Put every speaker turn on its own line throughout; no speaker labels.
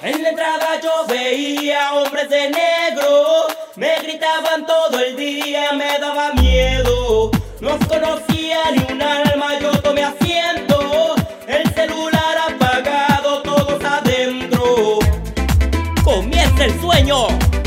En la entrada yo veía hombres de negro, me gritaban todo el día, me daba miedo. No conocía ni un alma, yo tomé asiento, el celular apagado, todos adentro. Comienza el sueño.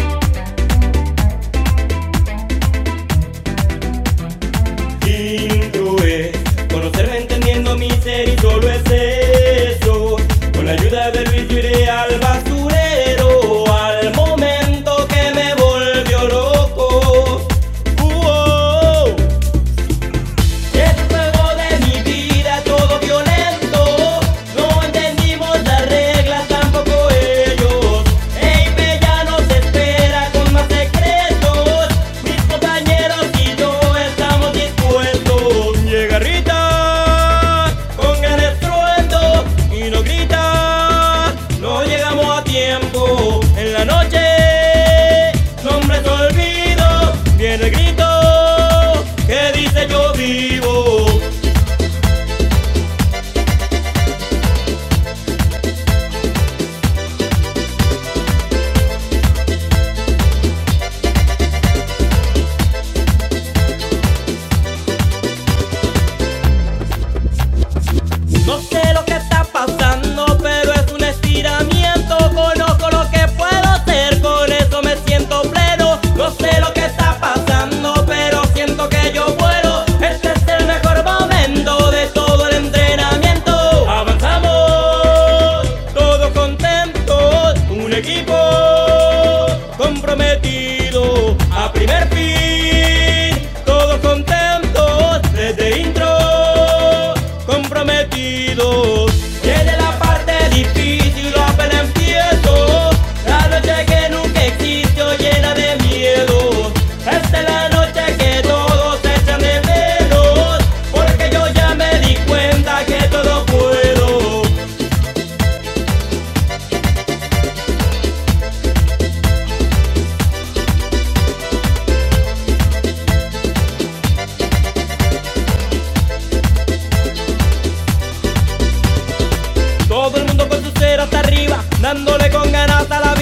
Intro es conocerme entendiendo mi ser y solo es eso. Con la ayuda de Luis yo iré al basurero, al momento que me volvió loco. El juego de mi vida, todo violento. No entendimos las reglas, tampoco ellos. Ey, ya nos espera con más secretos. Mis compañeros y yo estamos dispuestos. Llega Rita con el estruendo y nos grita: no llegamos a tiempo. En la noche, nombres olvido, viene el grito que dice yo vivo. No sé lo que está pasando, pero es un estiramiento. Conozco lo que puedo hacer, con eso me siento pleno. No sé lo que está pasando, pero siento que yo vuelo. Este es el mejor momento de todo el entrenamiento. Avanzamos, todos contentos, un equipo comprometido a primer fin. Todos contentos desde intro, comprometidos. Viene la parte difícil, apenas empiezo. La noche que nunca existió, llena de miedo. Esta es la noche que todos echan de menos, porque yo ya me di cuenta que todo puedo. Todo el mundo con su cero hasta arriba, dándole con ganas a la